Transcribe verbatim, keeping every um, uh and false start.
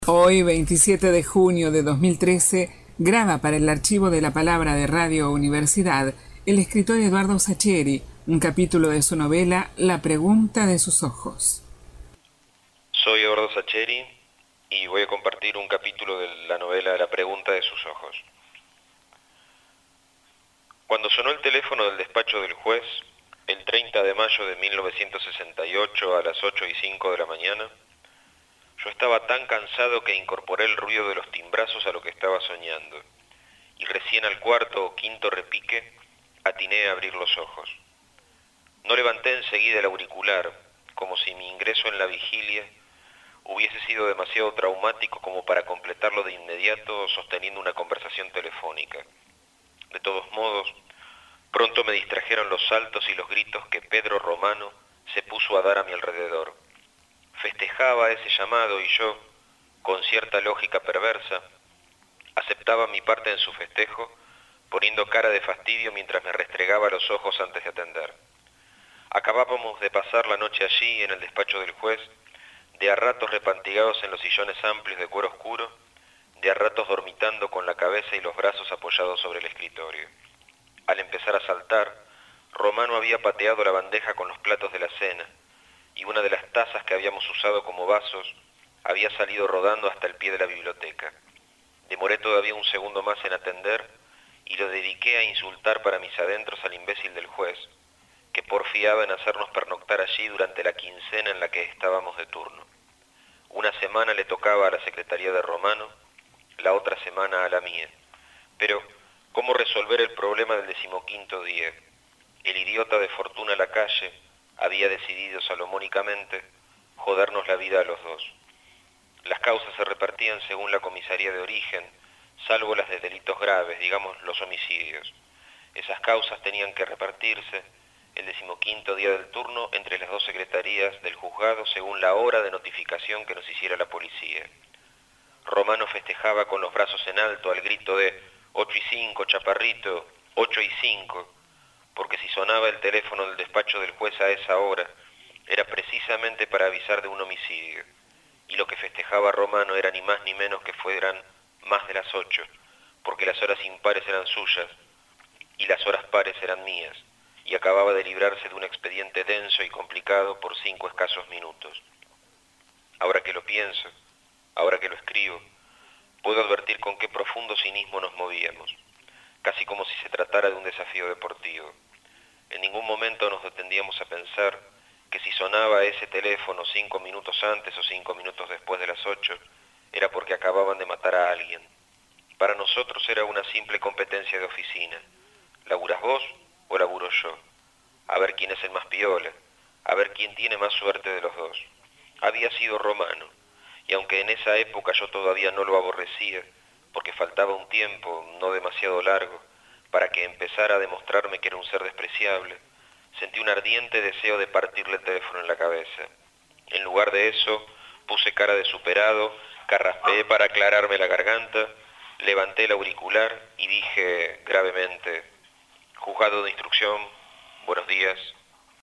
Hoy, veintisiete de junio de dos mil trece, graba para el Archivo de la Palabra de Radio Universidad el escritor Eduardo Sacheri un capítulo de su novela La pregunta de sus ojos. Soy Eduardo Sacheri y voy a compartir un capítulo de la novela La pregunta de sus ojos. Cuando sonó el teléfono del despacho del juez, el treinta de mayo de mil novecientos sesenta y ocho a las ocho y cinco de la mañana, yo estaba tan cansado que incorporé el ruido de los timbrazos a lo que estaba soñando, y recién al cuarto o quinto repique atiné a abrir los ojos. No levanté enseguida el auricular, como si mi ingreso en la vigilia hubiese sido demasiado traumático como para completarlo de inmediato sosteniendo una conversación telefónica. De todos modos, pronto me distrajeron los saltos y los gritos que Pedro Romano se puso a dar a mi alrededor. Festejaba ese llamado y yo, con cierta lógica perversa, aceptaba mi parte en su festejo, poniendo cara de fastidio mientras me restregaba los ojos antes de atender. Acabábamos de pasar la noche allí, en el despacho del juez, de a ratos repantigados en los sillones amplios de cuero oscuro, de a ratos dormitando con la cabeza y los brazos apoyados sobre el escritorio. Al empezar a saltar, Romano había pateado la bandeja con los platos de la cena, y una de las tazas que habíamos usado como vasos había salido rodando hasta el pie de la biblioteca. Demoré todavía un segundo más en atender y lo dediqué a insultar para mis adentros al imbécil del juez, que porfiaba en hacernos pernoctar allí durante la quincena en la que estábamos de turno. Una semana le tocaba a la secretaría de Romano, la otra semana a la mía. Pero, ¿cómo resolver el problema del decimoquinto día? El idiota de Fortuna Lacalle había decidido salomónicamente jodernos la vida a los dos. Las causas se repartían según la comisaría de origen, salvo las de delitos graves, digamos los homicidios. Esas causas tenían que repartirse el decimoquinto día del turno entre las dos secretarías del juzgado según la hora de notificación que nos hiciera la policía. Romano festejaba con los brazos en alto al grito de ocho y cinco, chaparrito, ocho y cinco, porque si sonaba el teléfono del despacho del juez a esa hora, era precisamente para avisar de un homicidio, y lo que festejaba Romano era ni más ni menos que fueran más de las ocho, porque las horas impares eran suyas, y las horas pares eran mías, y acababa de librarse de un expediente denso y complicado por cinco escasos minutos. Ahora que lo pienso, ahora que lo escribo, puedo advertir con qué profundo cinismo nos movíamos, casi como si se tratara de un desafío deportivo. En ningún momento nos detendíamos a pensar que si sonaba ese teléfono cinco minutos antes o cinco minutos después de las ocho, era porque acababan de matar a alguien. Para nosotros era una simple competencia de oficina. ¿Laburás vos o laburo yo? A ver quién es el más piola, a ver quién tiene más suerte de los dos. Había sido Romano, y aunque en esa época yo todavía no lo aborrecía, porque faltaba un tiempo, no demasiado largo, para que empezara a demostrarme que era un ser despreciable, sentí un ardiente deseo de partirle el teléfono en la cabeza. En lugar de eso, puse cara de superado, carraspeé para aclararme la garganta, levanté el auricular y dije gravemente: Juzgado de instrucción, buenos días.